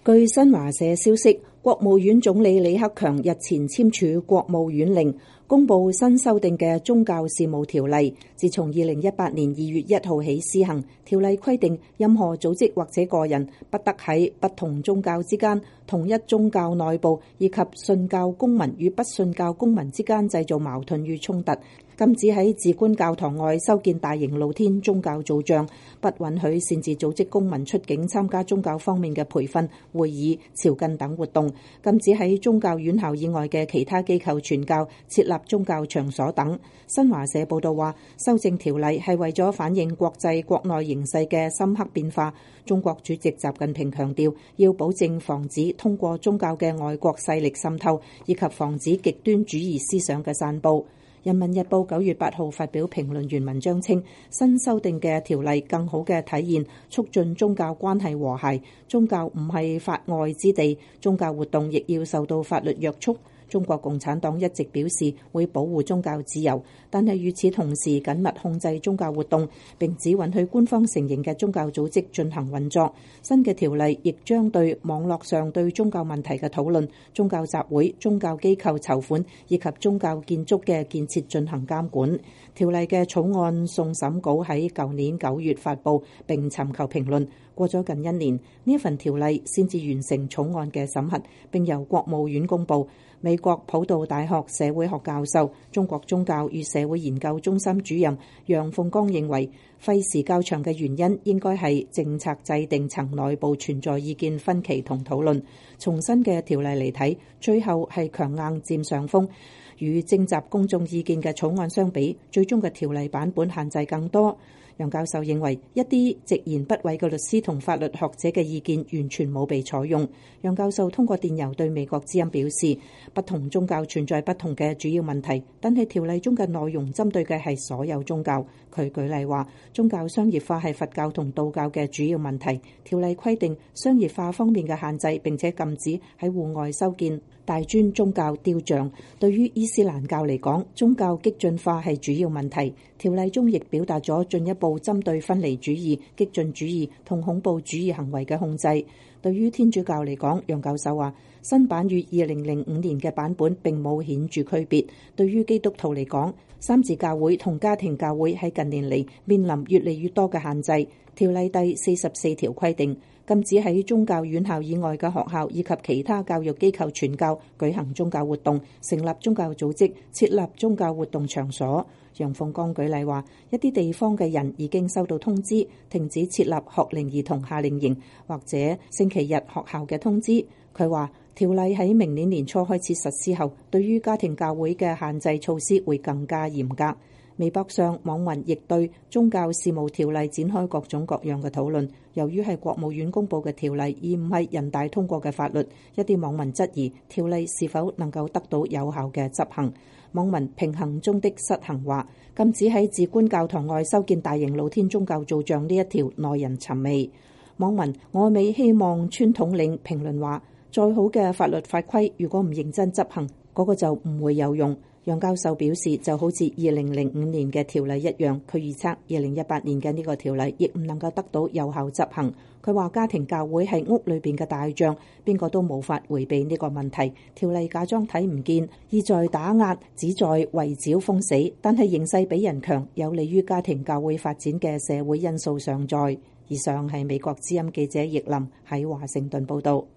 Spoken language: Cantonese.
據新華社消息，國務院總理李克強日前簽署國務院令，公布新修訂嘅宗教事務條例。自從2018年2月1號起施行，條例規定任何組織或者個人不得喺不同宗教之間、同一宗教內部以及信教公民與不信教公民之間製造矛盾與衝突，禁止喺自官教堂外修建大型露天宗教造像，不允許擅自組織公民出境參加宗教方面嘅培訓、會議、朝覲等活動，禁止喺宗教院校以外嘅其他機構傳教、設立宗教場所等。新華社報道話，修正條例係為咗反映國際國內形勢嘅深刻變化。中國主席習近平強調，要保證防止通過宗教嘅外國勢力滲透，以及防止極端主義思想嘅散佈。人民日報9月8號發表評論員文章稱，新修訂嘅條例更好嘅體現促進宗教關係和諧，宗教唔係法外之地，宗教活動亦要受到法律約束。中國共產黨一直表示會保護宗教自由，但係與此同時緊密控制宗教活動，並只允許官方承認嘅宗教組織進行運作。新嘅條例亦將對網絡上對宗教問題嘅討論、宗教集會、宗教機構籌款以及宗教建築嘅建設進行監管。條例嘅草案送審稿喺舊年9月發布，並尋求評論。過咗近1年，呢一份條例先至完成草案嘅審核，並由國務院公布。美國普渡大學社會學教授、中國宗教與社會研究中心主任楊鳳剛認為，費時較長嘅原因應該係政策制定層內部存在意見分歧同討論。從新嘅條例嚟睇，最後係強硬佔上風。與徵集公眾意見嘅草案相比，最終嘅條例版本限制更多。楊教授認為，一啲直言不諱嘅律師同法律學者嘅意見完全冇被採用。楊教授通過電郵對美國之音表示，不同宗教存在不同嘅主要問題，但係條例中嘅內容針對嘅係所有宗教。佢舉例話，宗教商業化係佛教同道教嘅主要問題。條例規定商業化方面嘅限制，並且禁止喺戶外修建大尊宗教雕像。對於伊斯蘭教嚟講，宗教激進化係主要問題。條例中亦表達咗進一步針對分離主義、激進主義同恐怖主義行為嘅控制。對於天主教嚟講，楊教授話，新版與2005年嘅版本並冇顯著區別。對於基督徒嚟講，三自教會同家庭教會喺近年嚟面臨越嚟越多嘅限制。條例第44條規定，禁止喺宗教院校以外嘅學校以及其他教育機構傳教、舉行宗教活動、成立宗教組織、設立宗教活動場所。楊鳳剛舉例話，一啲地方嘅人已經收到通知，停止設立學齡兒童夏令營或者星期日學校嘅通知。佢話，條例喺明年年初開始實施後，對於家庭教會嘅限制措施會更加嚴格。微博上網民亦對宗教事務條例展開各種各樣嘅討論。由於係國務院公布嘅條例，而唔係人大通過嘅法律，一啲網民質疑條例是否能夠得到有效嘅執行。網民平衡中的失衡話，禁止喺自官教堂外修建大型露天宗教造像呢一條耐人尋味。網民我美希望村統領評論話，再好嘅法律法規，如果唔認真執行，嗰個就唔會有用。楊教授表示，就好似2005年嘅條例一樣，佢預測2018年嘅呢個條例亦唔能夠得到有效執行。佢話家庭教會係屋裏邊嘅大象，邊個都無法迴避呢個問題。條例假裝睇唔見，意在打壓，旨在圍剿封死，但係形勢比人強，有利於家庭教會發展嘅社會因素尚在。以上係美國之音記者葉林喺華盛頓報導。